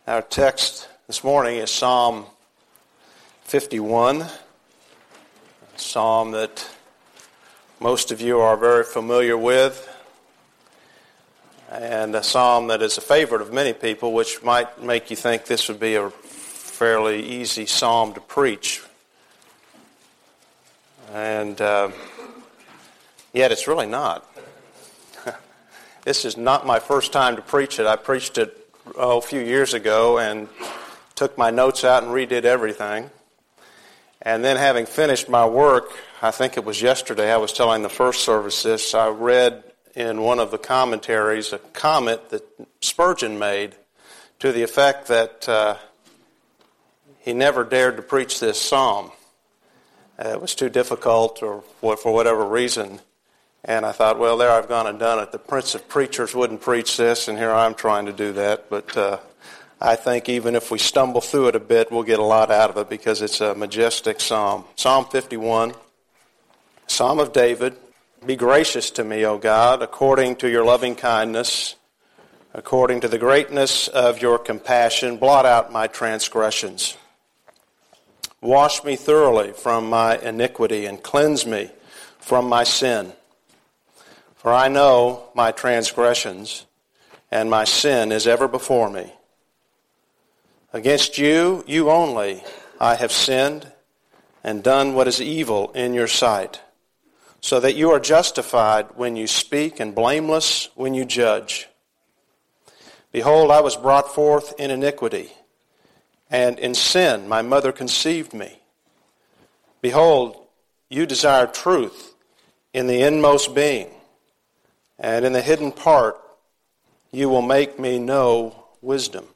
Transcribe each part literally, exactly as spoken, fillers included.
Our text this morning is Psalm fifty-one, a psalm that most of you are very familiar with, and a psalm that is a favorite of many people, which might make you think this would be a fairly easy psalm to preach. And uh, yet it's really not. This is not my first time to preach it. I preached it oh, a few years ago and took my notes out and redid everything. And then having finished my work, I think it was yesterday, I was telling the first service this, I read in one of the commentaries a comment that Spurgeon made to the effect that uh, he never dared to preach this psalm. Uh, it was too difficult or for whatever reason. And I thought, well, there I've gone and done it. The Prince of Preachers wouldn't preach this, and here I'm trying to do that. But uh, I think even if we stumble through it a bit, we'll get a lot out of it because it's a majestic psalm. Psalm fifty-one, Psalm of David. Be gracious to me, O God, according to your loving kindness, according to the greatness of your compassion, blot out my transgressions. Wash me thoroughly from my iniquity and cleanse me from my sin. For I know my transgressions, and my sin is ever before me. Against you, you only, I have sinned and done what is evil in your sight, so that you are justified when you speak and blameless when you judge. Behold, I was brought forth in iniquity, and in sin my mother conceived me. Behold, you desire truth in the inmost being, and in the hidden part you will make me know wisdom.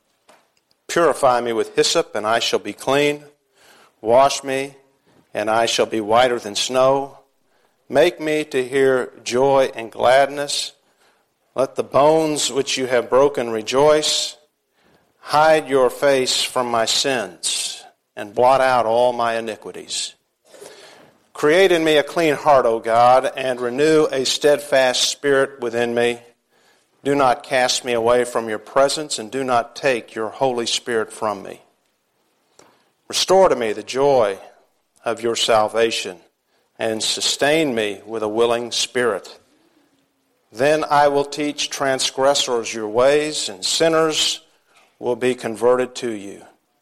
Purify me with hyssop, and I shall be clean. Wash me, and I shall be whiter than snow. Make me to hear joy and gladness. Let the bones which you have broken rejoice. Hide your face from my sins, and blot out all my iniquities. Create in me a clean heart, O God, and renew a steadfast spirit within me. Do not cast me away from your presence, and do not take your Holy Spirit from me. Restore to me the joy of your salvation, and sustain me with a willing spirit. Then I will teach transgressors your ways, and sinners will be converted to you.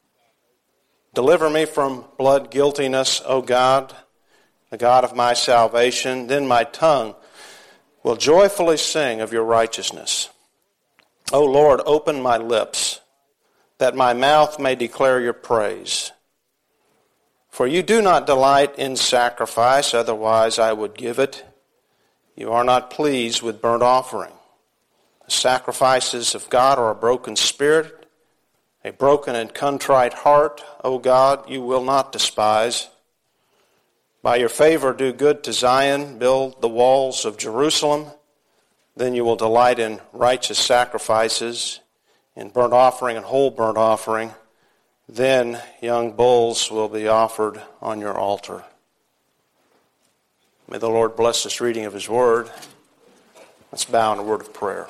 Deliver me from blood guiltiness, O God, the God of my salvation. Then my tongue will joyfully sing of your righteousness. O Lord, open my lips, that my mouth may declare your praise. For you do not delight in sacrifice, otherwise I would give it. You are not pleased with burnt offering. The sacrifices of God are a broken spirit, a broken and contrite heart, O God, you will not despise. By your favor do good to Zion, build the walls of Jerusalem. Then you will delight in righteous sacrifices, in burnt offering and whole burnt offering. Then young bulls will be offered on your altar. May the Lord bless this reading of his word. Let's bow in a word of prayer.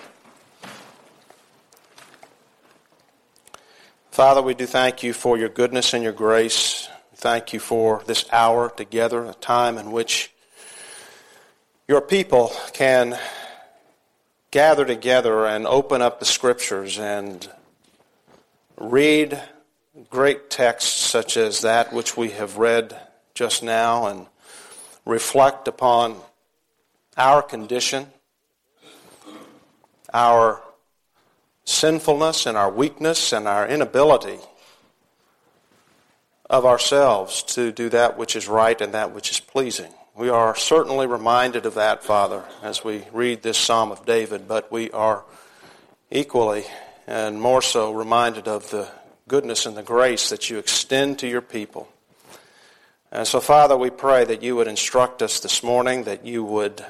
Father, we do thank you for your goodness and your grace. Thank you for this hour together, a time in which your people can gather together and open up the Scriptures and read great texts such as that which we have read just now and reflect upon our condition, our sinfulness and our weakness and our inability of ourselves to do that which is right and that which is pleasing. We are certainly reminded of that, Father, as we read this Psalm of David, but we are equally and more so reminded of the goodness and the grace that you extend to your people. And so, Father, we pray that you would instruct us this morning, that you would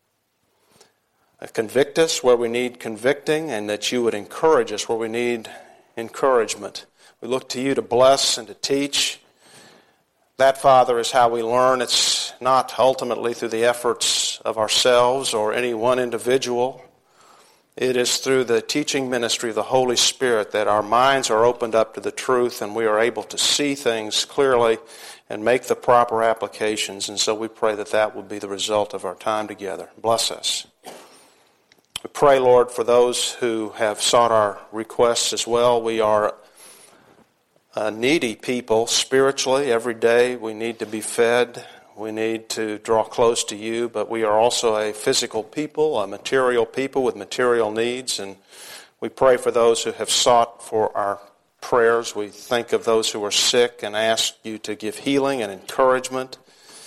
convict us where we need convicting, and that you would encourage us where we need encouragement. We look to you to bless and to teach. That, Father, is how we learn. It's not ultimately through the efforts of ourselves or any one individual, It is through the teaching ministry of the Holy Spirit that our minds are opened up to the truth and we are able to see things clearly and make the proper applications. And so we pray that that will be the result of our time together. Bless us. We pray, Lord, for those who have sought our requests as well. We are a needy people spiritually. Every day we need to be fed. We need to draw close to you, but we are also a physical people, a material people with material needs, and we pray for those who have sought for our prayers. We think of those who are sick and ask you to give healing and encouragement.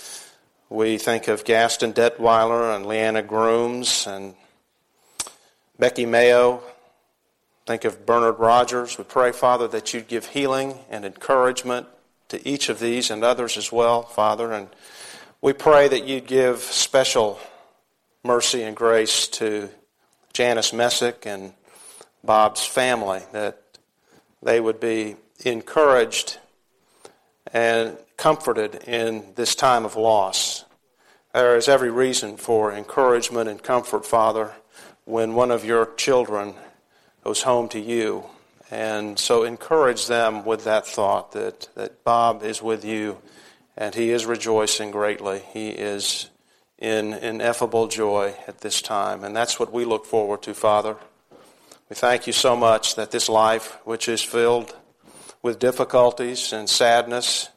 We think of Gaston Detweiler and Leanna Grooms and Becky Mayo. Think of Bernard Rogers. We pray, Father, that you'd give healing and encouragement to each of these and others as well, Father, and we pray that you'd give special mercy and grace to Janice Messick and Bob's family, that they would be encouraged and comforted in this time of loss. There is every reason for encouragement and comfort, Father, when one of your children goes home to you. And so encourage them with that thought that, that Bob is with you and he is rejoicing greatly. He is in ineffable joy at this time. And that's what we look forward to, Father. We thank you so much that this life, which is filled with difficulties and sadness,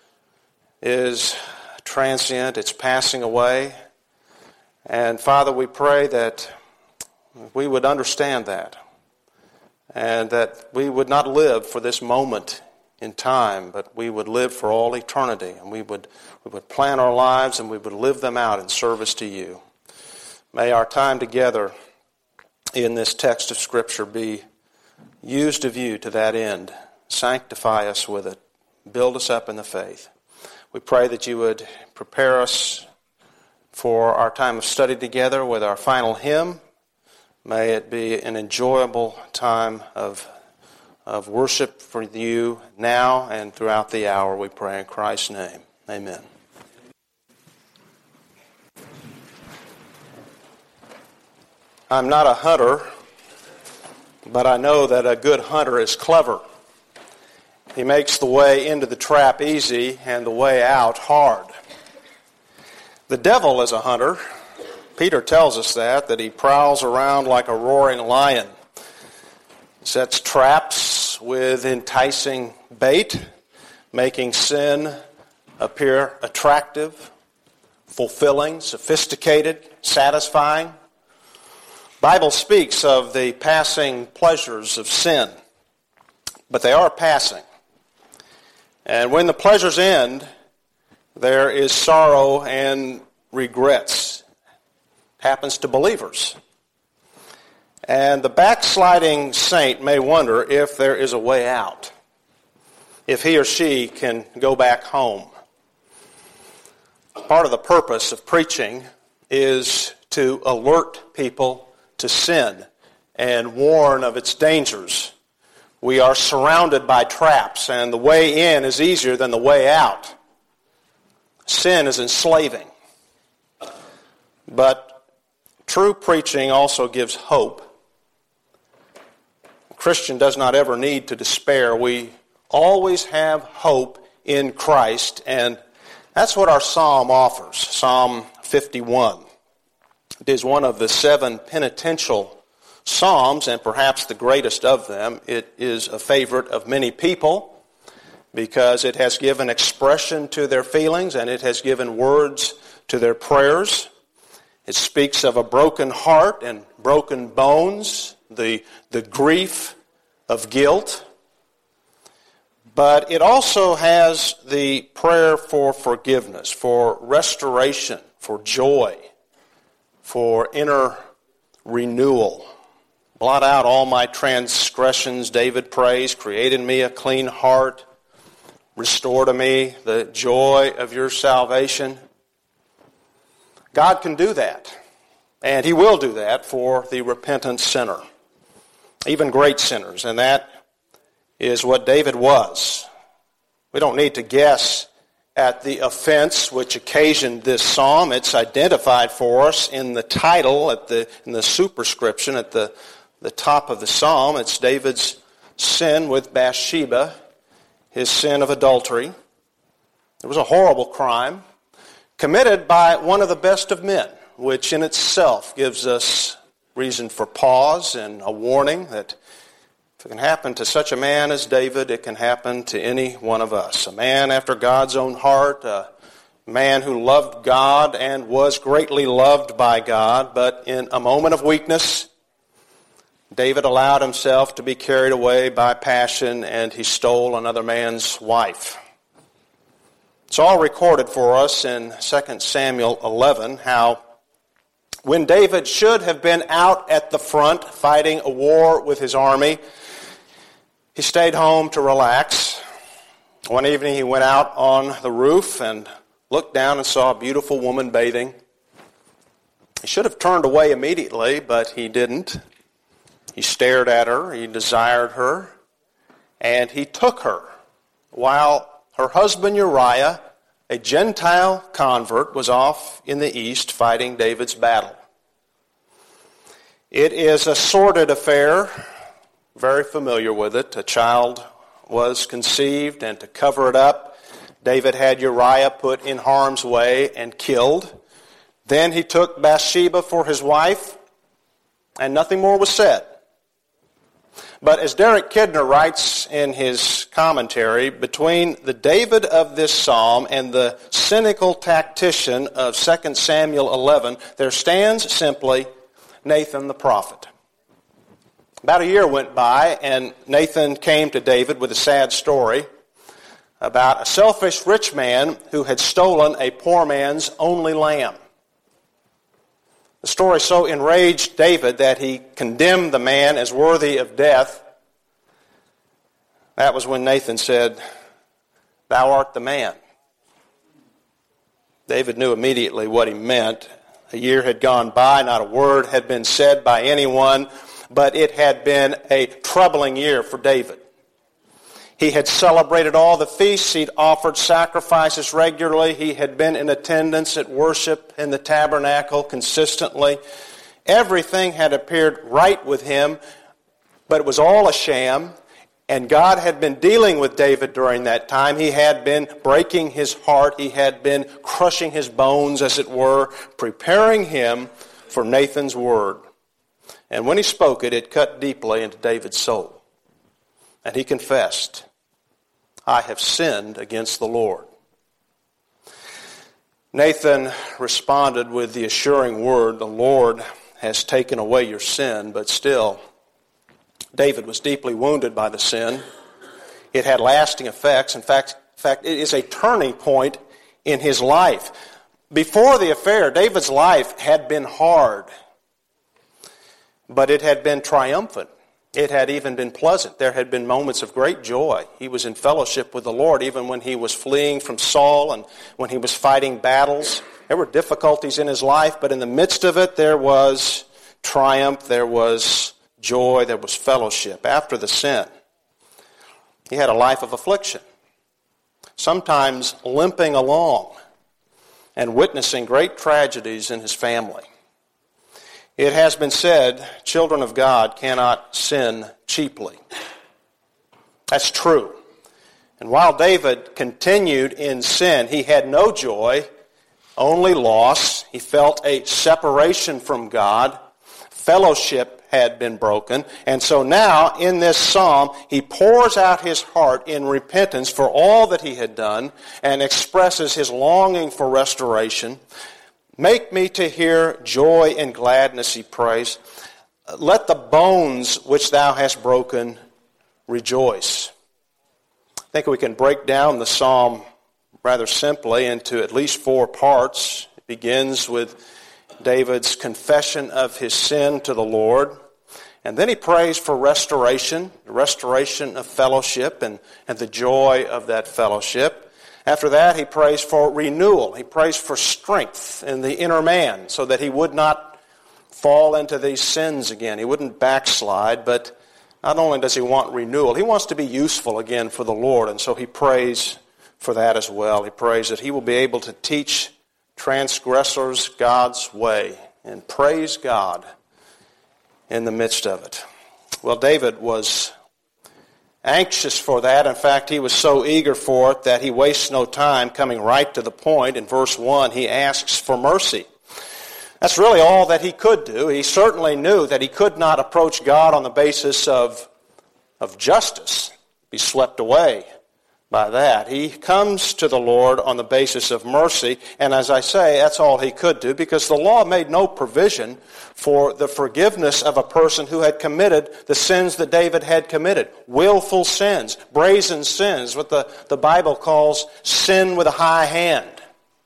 is transient. It's passing away. And Father, we pray that we would understand that. And that we would not live for this moment in time, but we would live for all eternity. And we would we would plan our lives and we would live them out in service to you. May our time together in this text of Scripture be used of you to that end. Sanctify us with it. Build us up in the faith. We pray that you would prepare us for our time of study together with our final hymn. May it be an enjoyable time of, of worship for you now and throughout the hour, we pray in Christ's name. Amen. I'm not a hunter, but I know that a good hunter is clever. He makes the way into the trap easy and the way out hard. The devil is a hunter. Peter tells us that, that he prowls around like a roaring lion, sets traps with enticing bait, making sin appear attractive, fulfilling, sophisticated, satisfying. The Bible speaks of the passing pleasures of sin, but they are passing. And when the pleasures end, there is sorrow and regrets. Happens to believers. And the backsliding saint may wonder if there is a way out, if he or she can go back home. Part of the purpose of preaching is to alert people to sin and warn of its dangers. We are surrounded by traps, and the way in is easier than the way out. Sin is enslaving. But true preaching also gives hope. A Christian does not ever need to despair. We always have hope in Christ, and that's what our psalm offers, Psalm fifty-one. It is one of the seven penitential psalms, and perhaps the greatest of them. It is a favorite of many people because it has given expression to their feelings and it has given words to their prayers. It speaks of a broken heart and broken bones, the, the grief of guilt. But it also has the prayer for forgiveness, for restoration, for joy, for inner renewal. Blot out all my transgressions, David prays. Create in me a clean heart. Restore to me the joy of your salvation. God can do that, and He will do that for the repentant sinner, even great sinners, and that is what David was. We don't need to guess at the offense which occasioned this psalm. It's identified for us in the title, at the in the superscription at the, the top of the psalm. It's David's sin with Bathsheba, his sin of adultery. It was a horrible crime committed by one of the best of men, which in itself gives us reason for pause and a warning that if it can happen to such a man as David, it can happen to any one of us. A man after God's own heart, a man who loved God and was greatly loved by God, but in a moment of weakness, David allowed himself to be carried away by passion and he stole another man's wife. It's all recorded for us in Second Samuel eleven, how when David should have been out at the front fighting a war with his army, he stayed home to relax. One evening he went out on the roof and looked down and saw a beautiful woman bathing. He should have turned away immediately, but he didn't. He stared at her, he desired her, and he took her, while her husband Uriah, a Gentile convert, was off in the east fighting David's battle. It is a sordid affair, very familiar with it. A child was conceived, and to cover it up, David had Uriah put in harm's way and killed. Then he took Bathsheba for his wife, and nothing more was said. But as Derek Kidner writes in his commentary, between the David of this psalm and the cynical tactician of Second Samuel eleven, there stands simply Nathan the prophet. About a year went by, and Nathan came to David with a sad story about a selfish rich man who had stolen a poor man's only lamb. The story so enraged David that he condemned the man as worthy of death. That was when Nathan said, "Thou art the man." David knew immediately what he meant. A year had gone by, not a word had been said by anyone, but it had been a troubling year for David. He had celebrated all the feasts. He'd offered sacrifices regularly. He had been in attendance at worship in the tabernacle consistently. Everything had appeared right with him, but it was all a sham. And God had been dealing with David during that time. He had been breaking his heart. He had been crushing his bones, as it were, preparing him for Nathan's word. And when he spoke it, it cut deeply into David's soul. And he confessed, "I have sinned against the Lord." Nathan responded with the assuring word, "The Lord has taken away your sin," but still, David was deeply wounded by the sin. It had lasting effects. In fact, in fact, it is a turning point in his life. Before the affair, David's life had been hard, but it had been triumphant. It had even been pleasant. There had been moments of great joy. He was in fellowship with the Lord even when he was fleeing from Saul and when he was fighting battles. There were difficulties in his life, but in the midst of it, there was triumph, there was joy, there was fellowship. After the sin, he had a life of affliction, sometimes limping along and witnessing great tragedies in his family. It has been said, children of God cannot sin cheaply. That's true. And while David continued in sin, he had no joy, only loss. He felt a separation from God. Fellowship had been broken. And so now, in this psalm, he pours out his heart in repentance for all that he had done and expresses his longing for restoration. "Make me to hear joy and gladness," he prays. "Let the bones which thou hast broken rejoice." I think we can break down the psalm rather simply into at least four parts. It begins with David's confession of his sin to the Lord. And then he prays for restoration, the restoration of fellowship and, and the joy of that fellowship. After that, he prays for renewal. He prays for strength in the inner man so that he would not fall into these sins again. He wouldn't backslide, but not only does he want renewal, he wants to be useful again for the Lord. And so he prays for that as well. He prays that he will be able to teach transgressors God's way, and praise God in the midst of it. Well, David was anxious for that. In fact, he was so eager for it that he wastes no time, coming right to the point. In verse one, he asks for mercy. That's really all that he could do. He certainly knew that he could not approach God on the basis of, of justice, be swept away by that. He comes to the Lord on the basis of mercy, and as I say, that's all he could do, because the law made no provision for the forgiveness of a person who had committed the sins that David had committed. Willful sins, brazen sins, what the, the Bible calls sin with a high hand.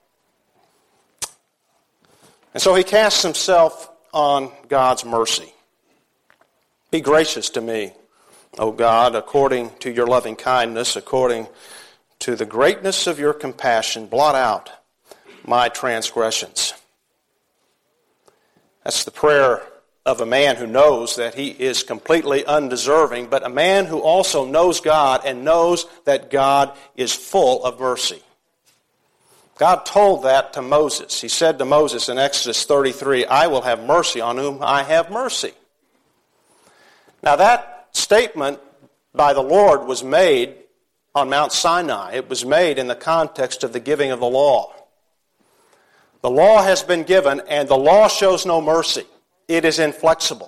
And so he casts himself on God's mercy. Be gracious to me, O God, according to your loving kindness, according to the greatness of your compassion, blot out my transgressions. That's the prayer of a man who knows that he is completely undeserving, but a man who also knows God and knows that God is full of mercy. God told that to Moses. He said to Moses in Exodus thirty-three, I will have mercy on whom I have mercy. Now that statement by the Lord was made on Mount Sinai. It was made in the context of the giving of the law. The law has been given, and the law shows no mercy. It is inflexible.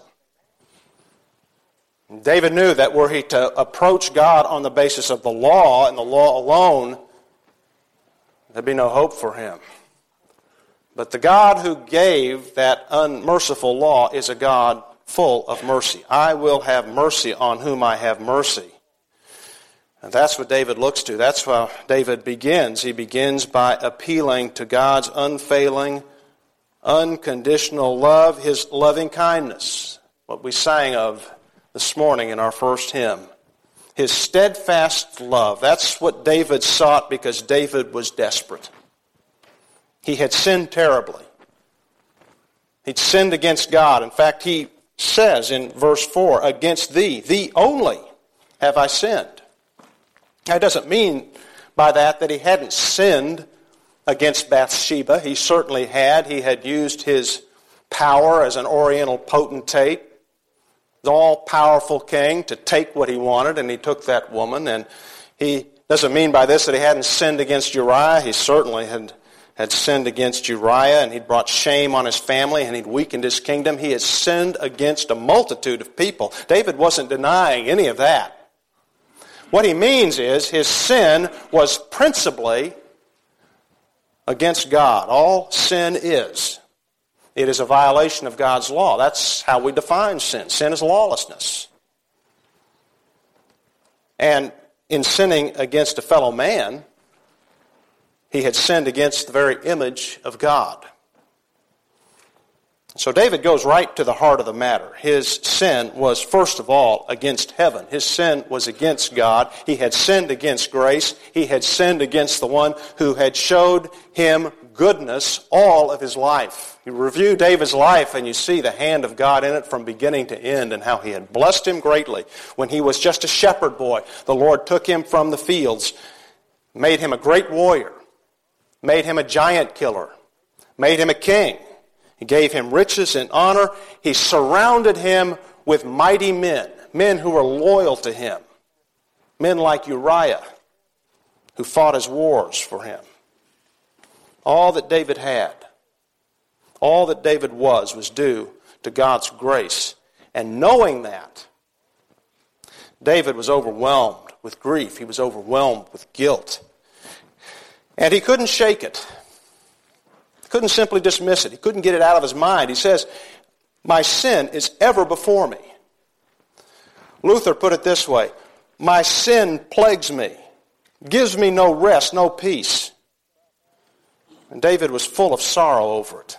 David knew that were he to approach God on the basis of the law and the law alone, there'd be no hope for him. But the God who gave that unmerciful law is a God full of mercy. I will have mercy on whom I have mercy. And that's what David looks to. That's how David begins. He begins by appealing to God's unfailing, unconditional love, his loving kindness. What we sang of this morning in our first hymn. His steadfast love. That's what David sought, because David was desperate. He had sinned terribly. He'd sinned against God. In fact, he says in verse four, against thee, thee only have I sinned. That doesn't mean by that that he hadn't sinned against Bathsheba. He certainly had. He had used his power as an oriental potentate, the all-powerful king, to take what he wanted, and he took that woman. And he doesn't mean by this that he hadn't sinned against Uriah. He certainly had had sinned against Uriah, and he'd brought shame on his family, and he'd weakened his kingdom. He had sinned against a multitude of people. David wasn't denying any of that. What he means is his sin was principally against God. All sin is. It is a violation of God's law. That's how we define sin. Sin is lawlessness. And in sinning against a fellow man, he had sinned against the very image of God. So David goes right to the heart of the matter. His sin was, first of all, against heaven. His sin was against God. He had sinned against grace. He had sinned against the one who had showed him goodness all of his life. You review David's life and you see the hand of God in it from beginning to end, and how he had blessed him greatly. When he was just a shepherd boy, the Lord took him from the fields, made him a great warrior, made him a giant killer, made him a king. He gave him riches and honor. He surrounded him with mighty men, men who were loyal to him, men like Uriah, who fought his wars for him. All that David had, all that David was, was due to God's grace. And knowing that, David was overwhelmed with grief. He was overwhelmed with guilt. And he couldn't shake it. He couldn't simply dismiss it. He couldn't get it out of his mind. He says, my sin is ever before me. Luther put it this way, my sin plagues me, gives me no rest, no peace. And David was full of sorrow over it.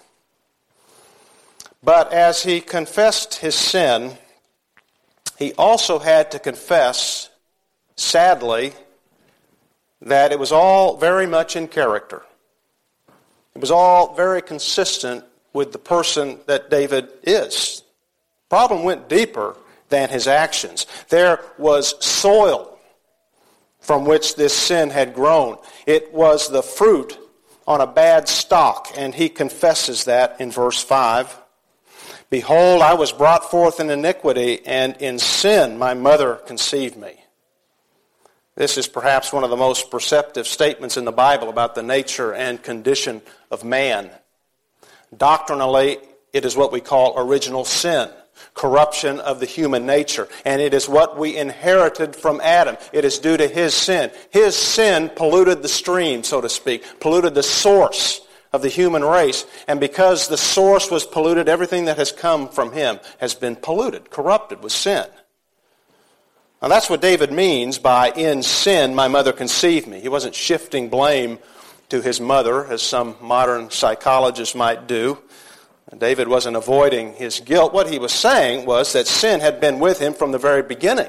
But as he confessed his sin, he also had to confess, sadly, that it was all very much in character. It was all very consistent with the person that David is. The problem went deeper than his actions. There was soil from which this sin had grown. It was the fruit on a bad stock, and he confesses that in verse five. Behold, I was brought forth in iniquity, and in sin my mother conceived me. This is perhaps one of the most perceptive statements in the Bible about the nature and condition of man. Doctrinally, it is what we call original sin, corruption of the human nature, and it is what we inherited from Adam. It is due to his sin. His sin polluted the stream, so to speak, polluted the source of the human race, and because the source was polluted, everything that has come from him has been polluted, corrupted with sin. Now that's what David means by, in sin my mother conceived me. He wasn't shifting blame to his mother, as some modern psychologists might do. David wasn't avoiding his guilt. What he was saying was that sin had been with him from the very beginning.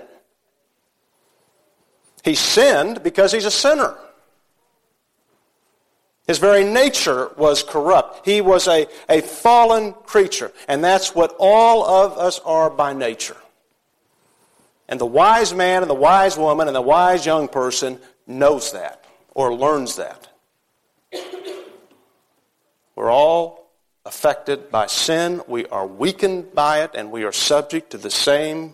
He sinned because he's a sinner. His very nature was corrupt. He was a, a fallen creature, and that's what all of us are by nature. And the wise man and the wise woman and the wise young person knows that, or learns that. We're all affected by sin. We are weakened by it, and we are subject to the same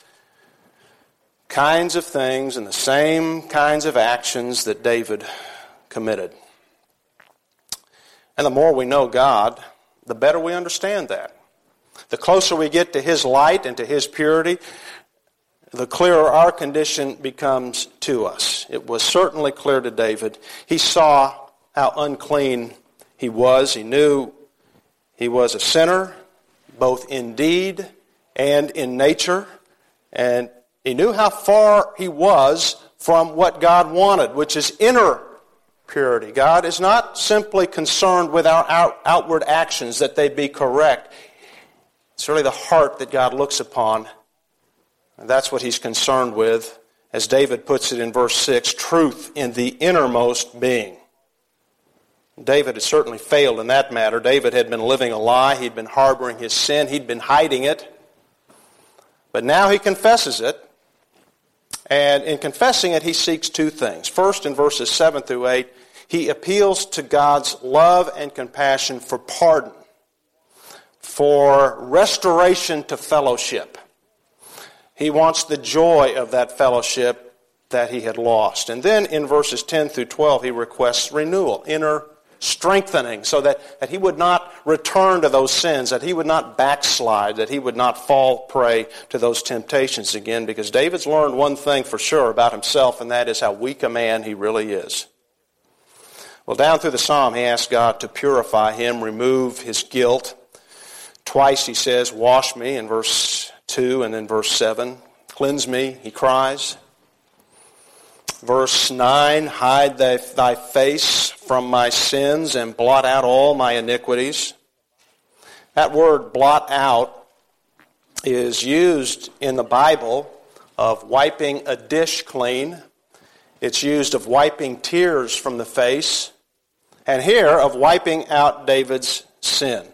kinds of things and the same kinds of actions that David committed. And the more we know God, the better we understand that. The closer we get to his light and to his purity, the clearer our condition becomes to us. It was certainly clear to David. He saw how unclean he was. He knew he was a sinner, both in deed and in nature. And he knew how far he was from what God wanted, which is inner purity. God is not simply concerned with our out, outward actions, that they be correct. It's really the heart that God looks upon. And that's what he's concerned with, as David puts it in verse six, truth in the innermost being. David had certainly failed in that matter. David had been living a lie. He'd been harboring his sin. He'd been hiding it. But now he confesses it. And in confessing it, he seeks two things. First, in verses seven through eight, he appeals to God's love and compassion for pardon, for restoration to fellowship. He wants the joy of that fellowship that he had lost. And then in verses ten through twelve, he requests renewal, inner strengthening, so that, that he would not return to those sins, that he would not backslide, that he would not fall prey to those temptations again, because David's learned one thing for sure about himself, and that is how weak a man he really is. Well, down through the psalm, he asks God to purify him, remove his guilt. Twice he says, wash me, in verse two and then verse seven. Cleanse me, he cries. Verse nine, hide thy, thy face from my sins and blot out all my iniquities. That word blot out is used in the Bible of wiping a dish clean. It's used of wiping tears from the face. And here of wiping out David's sin.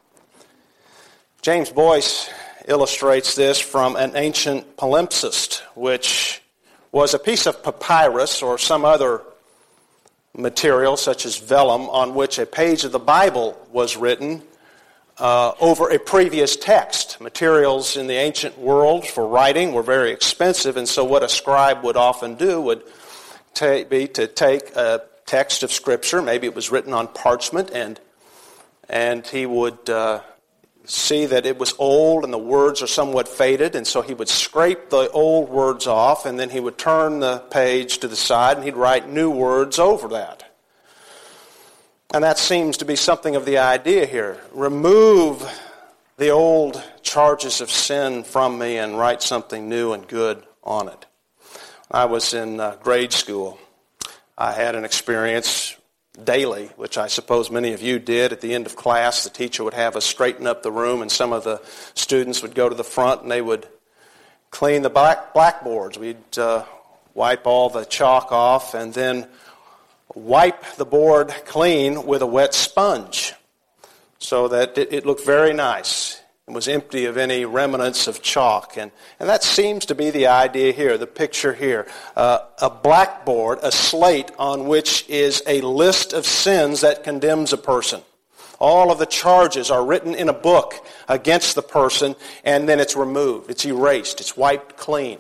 James Boyce illustrates this from an ancient palimpsest, which was a piece of papyrus or some other material, such as vellum, on which a page of the Bible was written uh, over a previous text. Materials in the ancient world for writing were very expensive, and so what a scribe would often do would ta- be to take a text of Scripture, maybe it was written on parchment, and and he would uh, see that it was old and the words are somewhat faded, and so he would scrape the old words off, and then he would turn the page to the side and he'd write new words over that. And that seems to be something of the idea here. Remove the old charges of sin from me and write something new and good on it. I was in uh, grade school. I had an experience daily, which I suppose many of you did. At the end of class, the teacher would have us straighten up the room, and some of the students would go to the front and they would clean the black blackboards. We'd uh, wipe all the chalk off and then wipe the board clean with a wet sponge so that it, it looked very nice. It was empty of any remnants of chalk. And, and that seems to be the idea here, the picture here. Uh, a blackboard, a slate on which is a list of sins that condemns a person. All of the charges are written in a book against the person, and then it's removed. It's erased. It's wiped clean.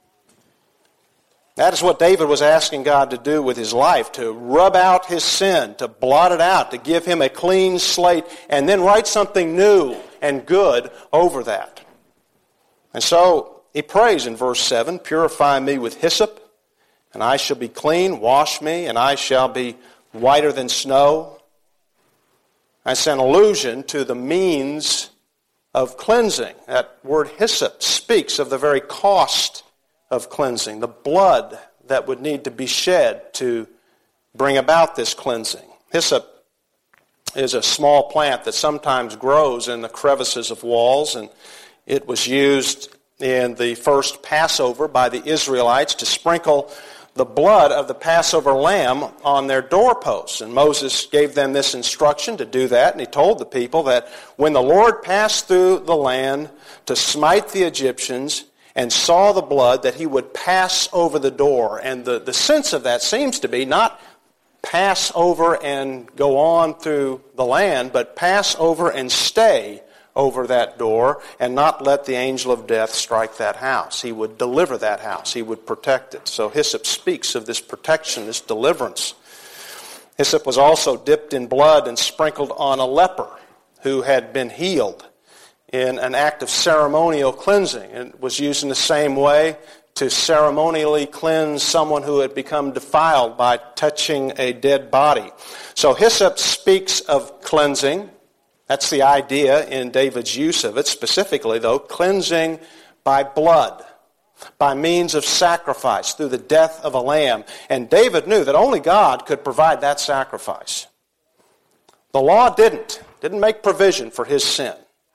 That is what David was asking God to do with his life, to rub out his sin, to blot it out, to give him a clean slate, and then write something new and good over that. And so he prays in verse seven, "Purify me with hyssop, and I shall be clean. Wash me, and I shall be whiter than snow." That's an allusion to the means of cleansing. That word hyssop speaks of the very cost of cleansing, the blood that would need to be shed to bring about this cleansing. Hyssop is a small plant that sometimes grows in the crevices of walls, and it was used in the first Passover by the Israelites to sprinkle the blood of the Passover lamb on their doorposts. And Moses gave them this instruction to do that, and he told the people that when the Lord passed through the land to smite the Egyptians and saw the blood, that he would pass over the door. And the, the sense of that seems to be not pass over and go on through the land, but pass over and stay over that door and not let the angel of death strike that house. He would deliver that house. He would protect it. So hyssop speaks of this protection, this deliverance. Hyssop was also dipped in blood and sprinkled on a leper who had been healed in an act of ceremonial cleansing. It was used in the same way to ceremonially cleanse someone who had become defiled by touching a dead body. So hyssop speaks of cleansing. That's the idea in David's use of it. Specifically, though, cleansing by blood, by means of sacrifice, through the death of a lamb. And David knew that only God could provide that sacrifice. The law didn't, didn't make provision for his sin.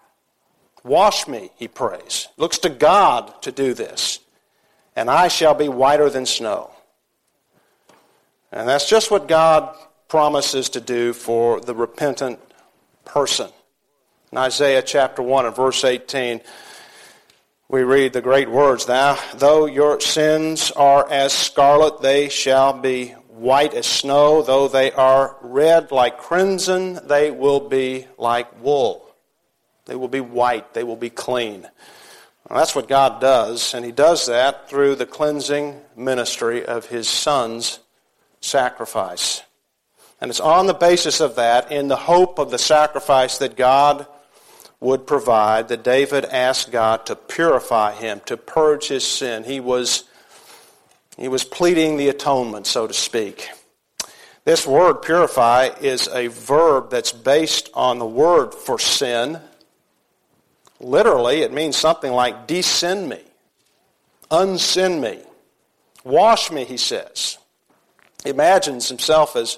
Wash me, he prays. Looks to God to do this. And I shall be whiter than snow. And that's just what God promises to do for the repentant person. In Isaiah chapter one and verse eighteen, we read the great words, "Thou, though your sins are as scarlet, they shall be white as snow. Though they are red like crimson, they will be like wool." They will be white. They will be clean. Well, that's what God does, and he does that through the cleansing ministry of his Son's sacrifice. And it's on the basis of that, in the hope of the sacrifice that God would provide, that David asked God to purify him, to purge his sin. He was, he was pleading the atonement, so to speak. This word, purify, is a verb that's based on the word for sin. Literally, it means something like de-sin me, unsin me, wash me, he says. He imagines himself as,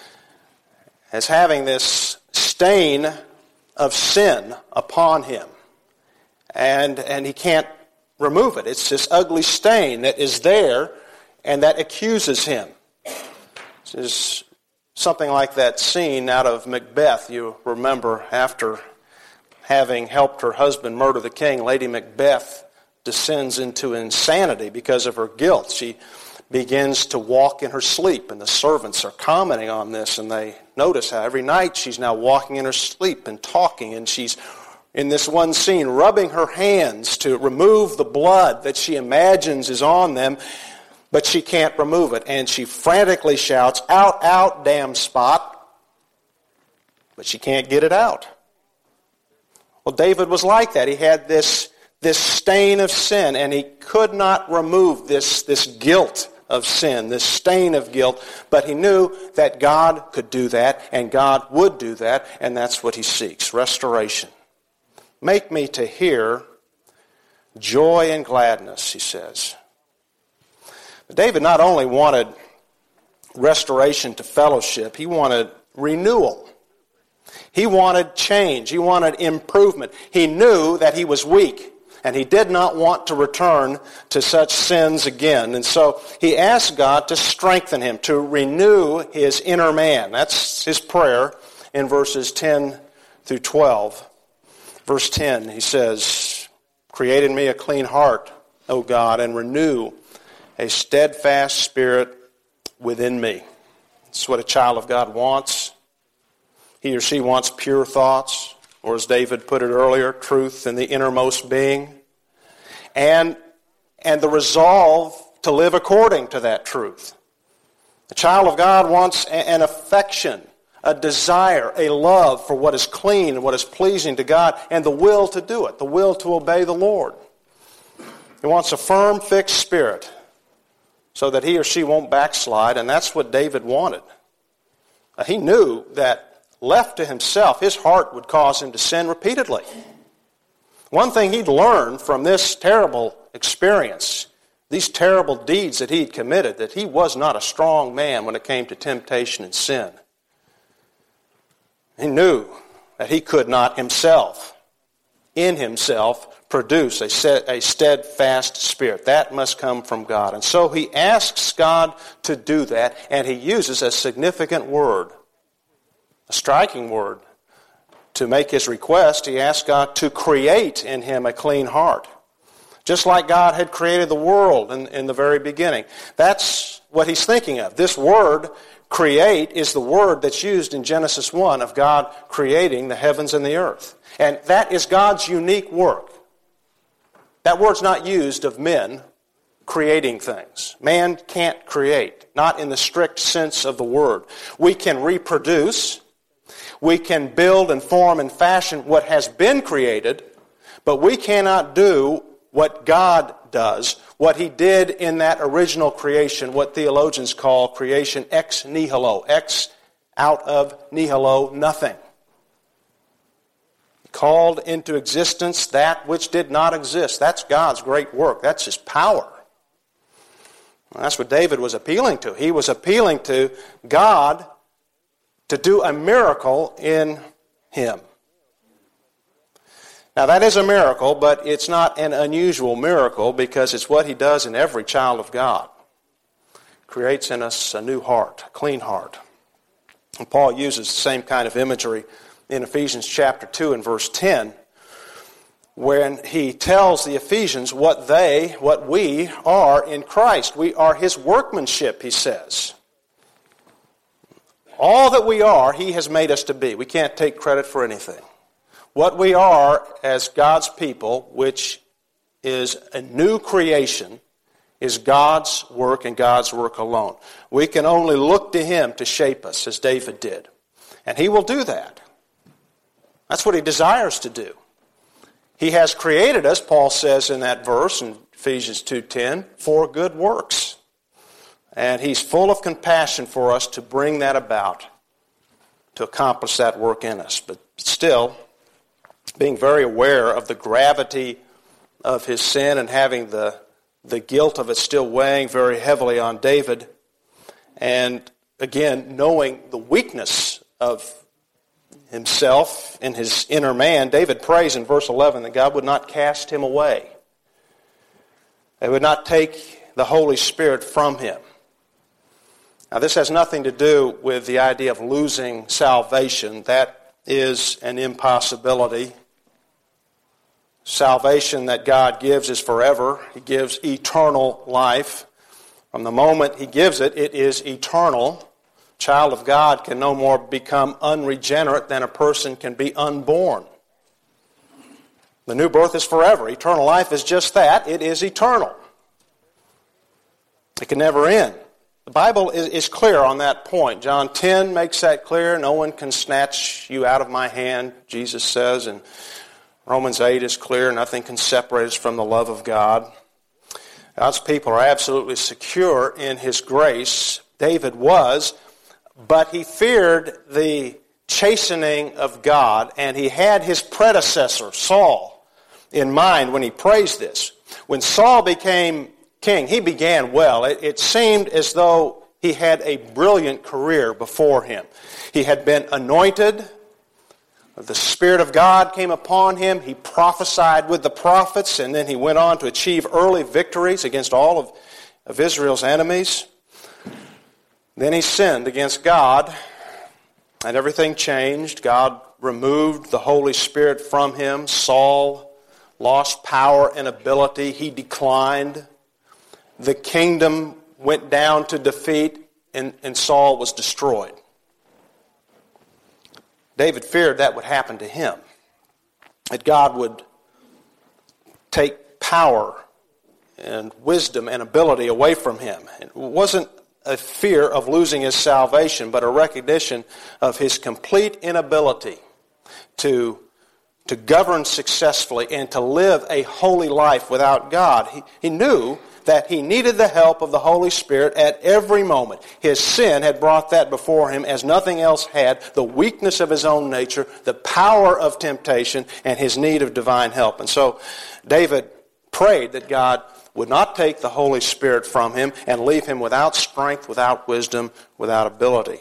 as having this stain of sin upon him, and, and he can't remove it. It's this ugly stain that is there and that accuses him. This is something like that scene out of Macbeth. You remember, after having helped her husband murder the king, Lady Macbeth descends into insanity because of her guilt. She begins to walk in her sleep, and the servants are commenting on this, and they notice how every night she's now walking in her sleep and talking, and she's, in this one scene, rubbing her hands to remove the blood that she imagines is on them, but she can't remove it, and she frantically shouts, "Out, out, damn spot," but she can't get it out. Well, David was like that. He had this, this stain of sin, and he could not remove this, this guilt of sin, this stain of guilt, but he knew that God could do that, and God would do that, and that's what he seeks, restoration. Make me to hear joy and gladness, he says. But David not only wanted restoration to fellowship, he wanted renewal. He wanted change. He wanted improvement. He knew that he was weak, and he did not want to return to such sins again. And so he asked God to strengthen him, to renew his inner man. That's his prayer in verses ten through twelve. Verse ten, he says, "Create in me a clean heart, O God, and renew a steadfast spirit within me." That's what a child of God wants. He or she wants pure thoughts, or as David put it earlier, truth in the innermost being, and, and the resolve to live according to that truth. A child of God wants an affection, a desire, a love for what is clean and what is pleasing to God, and the will to do it, the will to obey the Lord. He wants a firm, fixed spirit so that he or she won't backslide, and that's what David wanted. He knew that left to himself, his heart would cause him to sin repeatedly. One thing he'd learned from this terrible experience, these terrible deeds that he'd committed, that he was not a strong man when it came to temptation and sin. He knew that he could not himself, in himself, produce a, set, a steadfast spirit. That must come from God. And so he asks God to do that, and he uses a significant word, a striking word. To make his request, he asks God to create in him a clean heart. Just like God had created the world in, in the very beginning. That's what he's thinking of. This word, create, is the word that's used in Genesis one of God creating the heavens and the earth. And that is God's unique work. That word's not used of men creating things. Man can't create, not in the strict sense of the word. We can reproduce. We can build and form and fashion what has been created, but we cannot do what God does, what he did in that original creation, what theologians call creation ex nihilo, ex out of nihilo, nothing. He called into existence that which did not exist. That's God's great work. That's his power. And that's what David was appealing to. He was appealing to God to do a miracle in him. Now that is a miracle, but it's not an unusual miracle because it's what he does in every child of God. Creates in us a new heart, a clean heart. And Paul uses the same kind of imagery in Ephesians chapter two and verse ten, when he tells the Ephesians what they, what we are in Christ. We are his workmanship, he says. All that we are, he has made us to be. We can't take credit for anything. What we are as God's people, which is a new creation, is God's work and God's work alone. We can only look to him to shape us, as David did. And he will do that. That's what he desires to do. He has created us, Paul says in that verse in Ephesians two ten, for good works. And he's full of compassion for us to bring that about, to accomplish that work in us. But still, being very aware of the gravity of his sin and having the, the guilt of it still weighing very heavily on David, and again, knowing the weakness of himself in his inner man, David prays in verse eleven that God would not cast him away. They would not take the Holy Spirit from him. Now, this has nothing to do with the idea of losing salvation. That is an impossibility. Salvation that God gives is forever. He gives eternal life. From the moment he gives it, it is eternal. A child of God can no more become unregenerate than a person can be unborn. The new birth is forever. Eternal life is just that. It is eternal. It can never end. The Bible is, is clear on that point. John ten makes that clear. No one can snatch you out of my hand, Jesus says. And Romans eight is clear. Nothing can separate us from the love of God. God's people are absolutely secure in his grace. David was, but he feared the chastening of God, and he had his predecessor, Saul, in mind when he prays this. When Saul became king, he began well. It, it seemed as though he had a brilliant career before him. He had been anointed. The Spirit of God came upon him. He prophesied with the prophets, and then he went on to achieve early victories against all of, of Israel's enemies. Then he sinned against God, and everything changed. God removed the Holy Spirit from him. Saul lost power and ability. He declined. The kingdom went down to defeat, and, and Saul was destroyed. David feared that would happen to him, that God would take power and wisdom and ability away from him. It wasn't a fear of losing his salvation, but a recognition of his complete inability to, to govern successfully and to live a holy life without God. He, he knew that he needed the help of the Holy Spirit at every moment. His sin had brought that before him as nothing else had, the weakness of his own nature, the power of temptation, and his need of divine help. And so David prayed that God would not take the Holy Spirit from him and leave him without strength, without wisdom, without ability.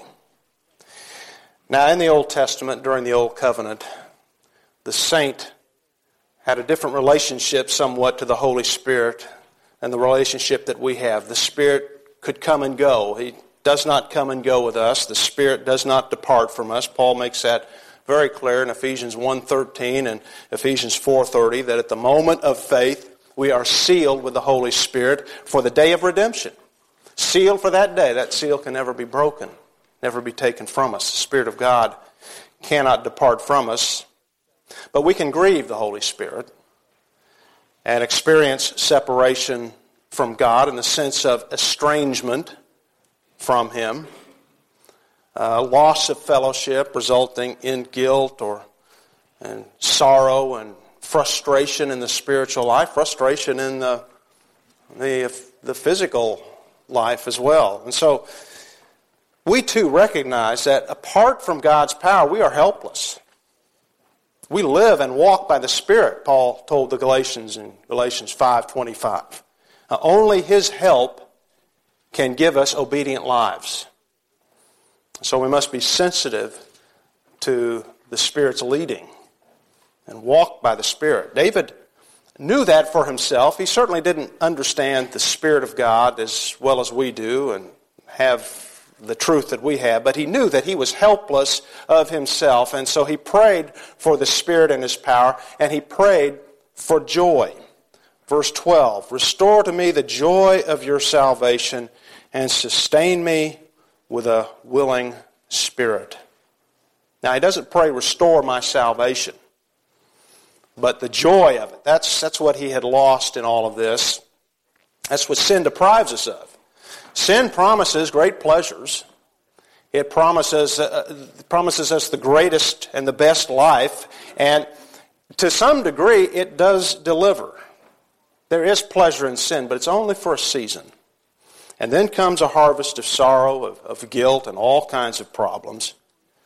Now, in the Old Testament, during the Old Covenant, the saint had a different relationship somewhat to the Holy Spirit and the relationship that we have. The Spirit could come and go. He does not come and go with us. The Spirit does not depart from us. Paul makes that very clear in Ephesians one thirteen and Ephesians four thirty, that at the moment of faith, we are sealed with the Holy Spirit for the day of redemption. Sealed for that day. That seal can never be broken, never be taken from us. The Spirit of God cannot depart from us. But we can grieve the Holy Spirit and experience separation from God in the sense of estrangement from Him, uh, loss of fellowship resulting in guilt or and sorrow and frustration in the spiritual life, frustration in the, the, the physical life as well. And so we too recognize that apart from God's power, we are helpless. We live and walk by the Spirit, Paul told the Galatians in Galatians five twenty-five. Now, only His help can give us obedient lives. So we must be sensitive to the Spirit's leading and walk by the Spirit. David knew that for himself. He certainly didn't understand the Spirit of God as well as we do and have the truth that we have, but he knew that he was helpless of himself, and so he prayed for the Spirit and His power, and he prayed for joy. Verse twelve, restore to me the joy of your salvation and sustain me with a willing spirit. Now, he doesn't pray, restore my salvation, but the joy of it. That's, that's what he had lost in all of this. That's what sin deprives us of. Sin promises great pleasures. It promises, uh, promises us the greatest and the best life, and to some degree it does deliver. There is pleasure in sin, but it's only for a season. And then comes a harvest of sorrow, of, of guilt, and all kinds of problems.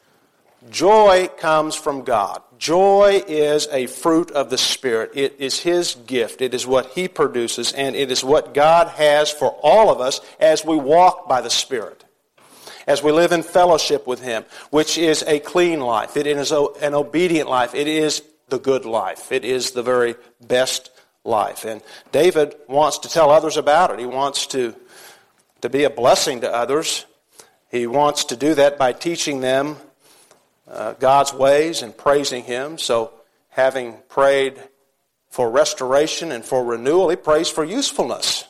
Joy comes from God. Joy is a fruit of the Spirit. It is His gift. It is what He produces, and it is what God has for all of us as we walk by the Spirit, as we live in fellowship with Him, which is a clean life. It is an obedient life. It is the good life. It is the very best life. And David wants to tell others about it. He wants to, to be a blessing to others. He wants to do that by teaching them Uh, God's ways and praising Him. So having prayed for restoration and for renewal, he prays for usefulness.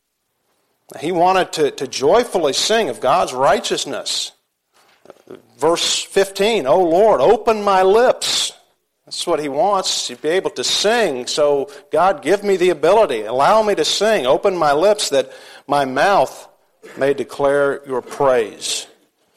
He wanted to, to joyfully sing of God's righteousness. Verse fifteen, O Lord, open my lips. That's what he wants, to be able to sing. So God, give me the ability. Allow me to sing. Open my lips that my mouth may declare your praise.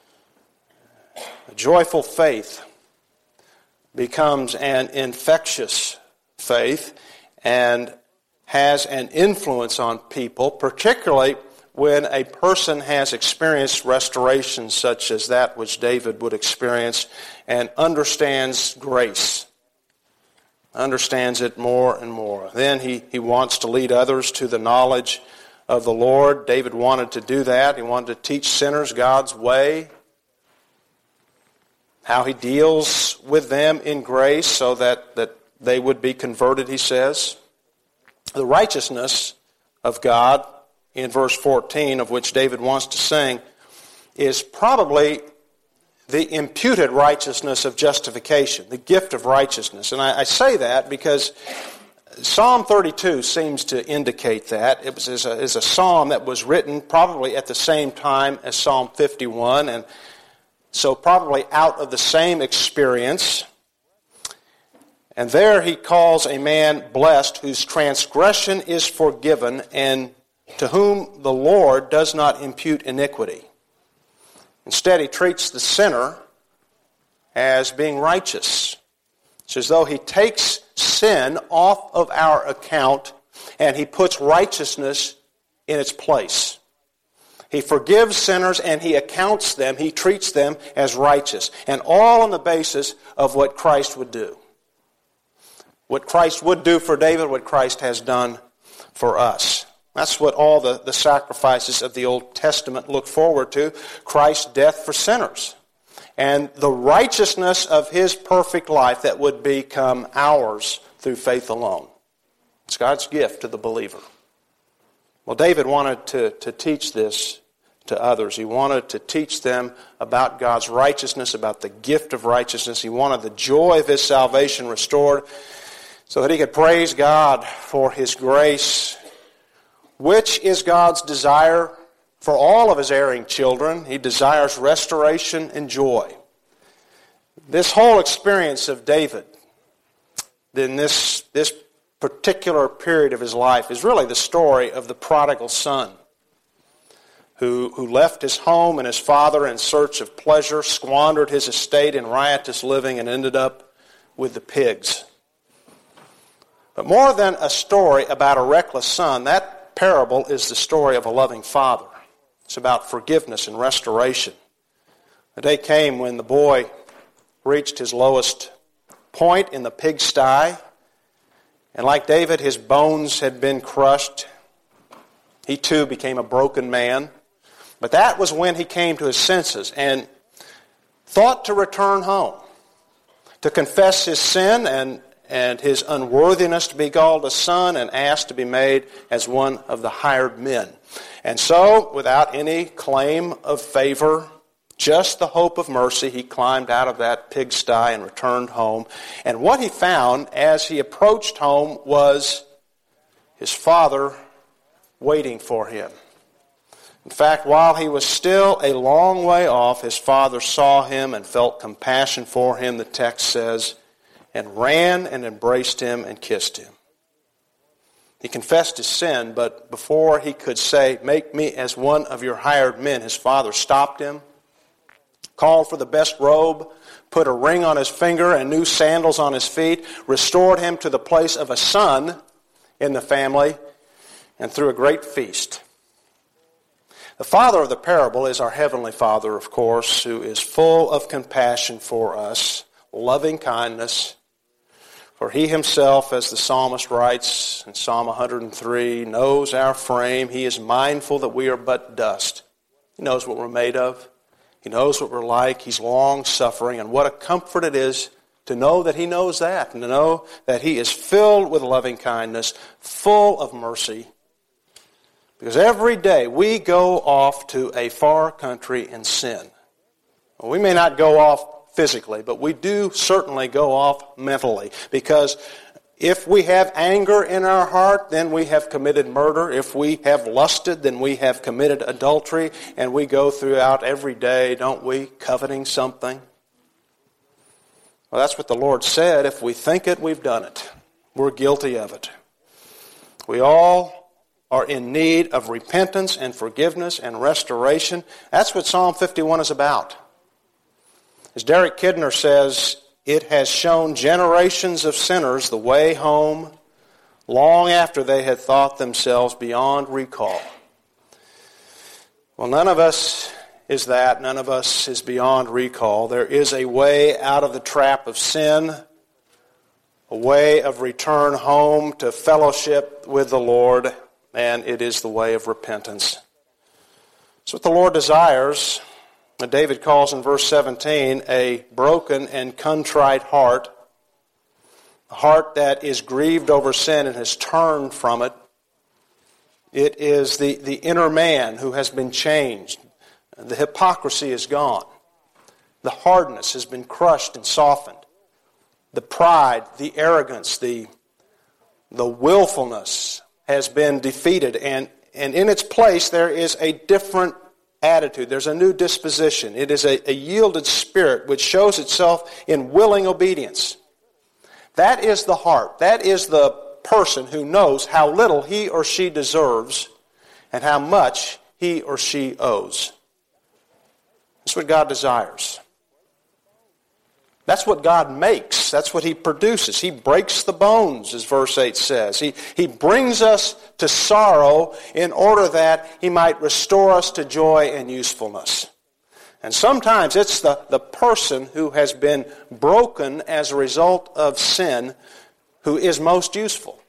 Joyful faith becomes an infectious faith and has an influence on people, particularly when a person has experienced restoration such as that which David would experience and understands grace, understands it more and more. Then he, he wants to lead others to the knowledge of the Lord. David wanted to do that. He wanted to teach sinners God's way, how He deals with them in grace so that, that they would be converted, he says. The righteousness of God, in verse fourteen, of which David wants to sing, is probably the imputed righteousness of justification, the gift of righteousness. And I, I say that because Psalm thirty-two seems to indicate that. It was is a, is a psalm that was written probably at the same time as Psalm fifty-one, and so probably out of the same experience. And there he calls a man blessed whose transgression is forgiven and to whom the Lord does not impute iniquity. Instead, he treats the sinner as being righteous. It's as though he takes sin off of our account and he puts righteousness in its place. He forgives sinners and he accounts them, he treats them as righteous. And all on the basis of what Christ would do. What Christ would do for David, what Christ has done for us. That's what all the, the sacrifices of the Old Testament look forward to. Christ's death for sinners. And the righteousness of his perfect life that would become ours through faith alone. It's God's gift to the believer. Well, David wanted to, to teach this to others. He wanted to teach them about God's righteousness, about the gift of righteousness. He wanted the joy of his salvation restored so that he could praise God for his grace, which is God's desire for all of his erring children. He desires restoration and joy. This whole experience of David in this, this particular period of his life is really the story of the prodigal son who, who left his home and his father in search of pleasure, squandered his estate in riotous living, and ended up with the pigs. But more than a story about a reckless son, that parable is the story of a loving father. It's about forgiveness and restoration. The day came when the boy reached his lowest point in the pigsty, and like David, his bones had been crushed. He too became a broken man. But that was when he came to his senses and thought to return home, to confess his sin and and his unworthiness to be called a son, and asked to be made as one of the hired men. And so, without any claim of favor, just the hope of mercy, he climbed out of that pigsty and returned home. And what he found as he approached home was his father waiting for him. In fact, while he was still a long way off, his father saw him and felt compassion for him, the text says, and ran and embraced him and kissed him. He confessed his sin, but before he could say, "Make me as one of your hired men," his father stopped him, called for the best robe, put a ring on his finger and new sandals on his feet, restored him to the place of a son in the family, and threw a great feast. The father of the parable is our Heavenly Father, of course, who is full of compassion for us, loving kindness. For he himself, as the psalmist writes in Psalm one hundred three, knows our frame. He is mindful that we are but dust. He knows what we're made of. He knows what we're like. He's long-suffering. And what a comfort it is to know that he knows that, and to know that he is filled with loving kindness, full of mercy. Because every day we go off to a far country in sin. Well, we may not go off physically, but we do certainly go off mentally, because if we have anger in our heart, then we have committed murder. If we have lusted, then we have committed adultery, and we go throughout every day, don't we, coveting something? Well, that's what the Lord said. If we think it, we've done it. We're guilty of it. We all are in need of repentance and forgiveness and restoration. That's what Psalm fifty-one is about. As Derek Kidner says, it has shown generations of sinners the way home long after they had thought themselves beyond recall. Well, none of us is that. None of us is beyond recall. There is a way out of the trap of sin, a way of return home to fellowship with the Lord, and it is the way of repentance. That's what the Lord desires. David calls in verse seventeen a broken and contrite heart, a heart that is grieved over sin and has turned from it. It is the, the inner man who has been changed. The hypocrisy is gone. The hardness has been crushed and softened. The pride, the arrogance, the, the willfulness has been defeated. And, and in its place there is a different attitude. There's a new disposition. It is a, a yielded spirit which shows itself in willing obedience. That is the heart. That is the person who knows how little he or she deserves and how much he or she owes. That's what God desires. That's what God makes. That's what He produces. He breaks the bones, as verse eight says. He, he brings us to sorrow in order that He might restore us to joy and usefulness. And sometimes it's the, the person who has been broken as a result of sin who is most useful.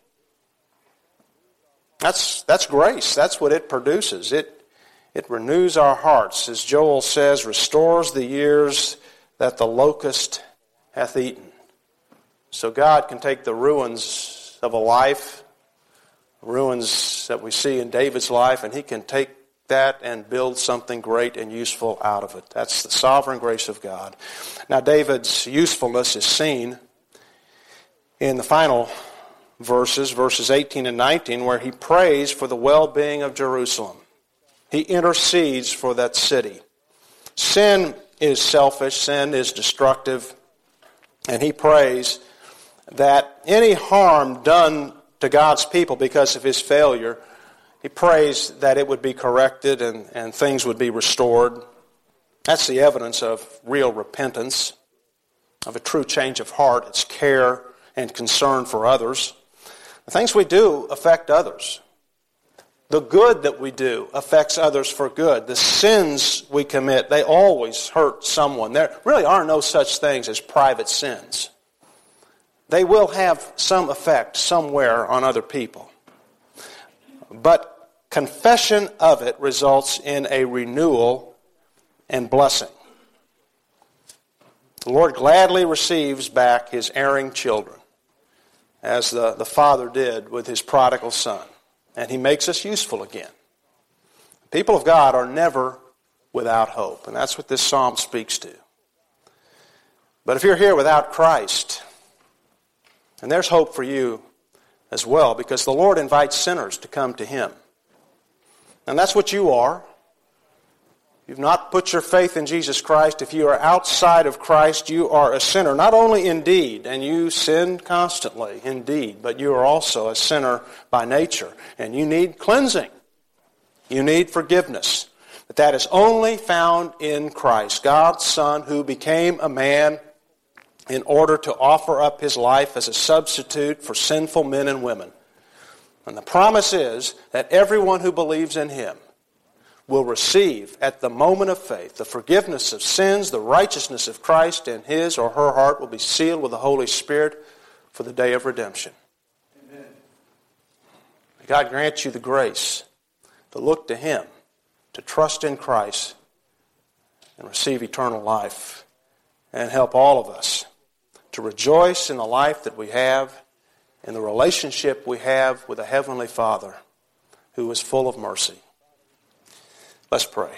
That's, that's grace. That's what it produces. It, it renews our hearts. As Joel says, restores the years that the locust hath eaten. So God can take the ruins of a life, ruins that we see in David's life, and He can take that and build something great and useful out of it. That's the sovereign grace of God. Now David's usefulness is seen in the final verses, verses eighteen and nineteen, where he prays for the well-being of Jerusalem. He intercedes for that city. Sin is selfish, sin is destructive, and he prays that any harm done to God's people because of his failure, he prays that it would be corrected and, and things would be restored. That's the evidence of real repentance, of a true change of heart. It's care and concern for others. The things we do affect others. The good that we do affects others for good. The sins we commit, they always hurt someone. There really are no such things as private sins. They will have some effect somewhere on other people. But confession of it results in a renewal and blessing. The Lord gladly receives back His erring children, as the, the Father did with His prodigal son. And He makes us useful again. People of God are never without hope. And that's what this psalm speaks to. But if you're here without Christ, and there's hope for you as well, because the Lord invites sinners to come to Him. And that's what you are. You've not put your faith in Jesus Christ. If you are outside of Christ, you are a sinner. Not only in deed, and you sin constantly in deed, but you are also a sinner by nature. And you need cleansing. You need forgiveness. But that is only found in Christ, God's Son, who became a man in order to offer up His life as a substitute for sinful men and women. And the promise is that everyone who believes in Him will receive at the moment of faith the forgiveness of sins, the righteousness of Christ, and his or her heart will be sealed with the Holy Spirit for the day of redemption. Amen. God grant you the grace to look to Him, to trust in Christ, and receive eternal life, and help all of us to rejoice in the life that we have, in the relationship we have with a Heavenly Father who is full of mercy. Let's pray.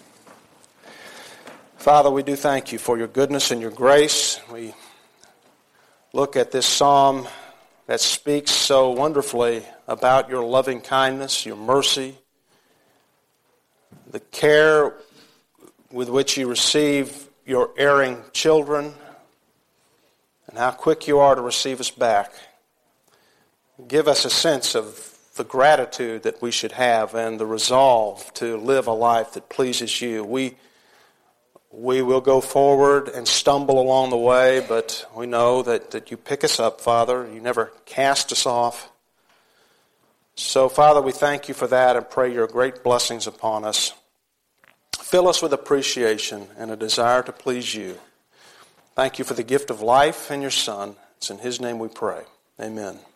Father, we do thank You for Your goodness and Your grace. We look at this psalm that speaks so wonderfully about Your loving kindness, Your mercy, the care with which You receive Your erring children, and how quick You are to receive us back. Give us a sense of the gratitude that we should have and the resolve to live a life that pleases You. We, we will go forward and stumble along the way, but we know that, that You pick us up, Father. You never cast us off. So, Father, we thank You for that and pray Your great blessings upon us. Fill us with appreciation and a desire to please You. Thank You for the gift of life and Your Son. It's in His name we pray. Amen.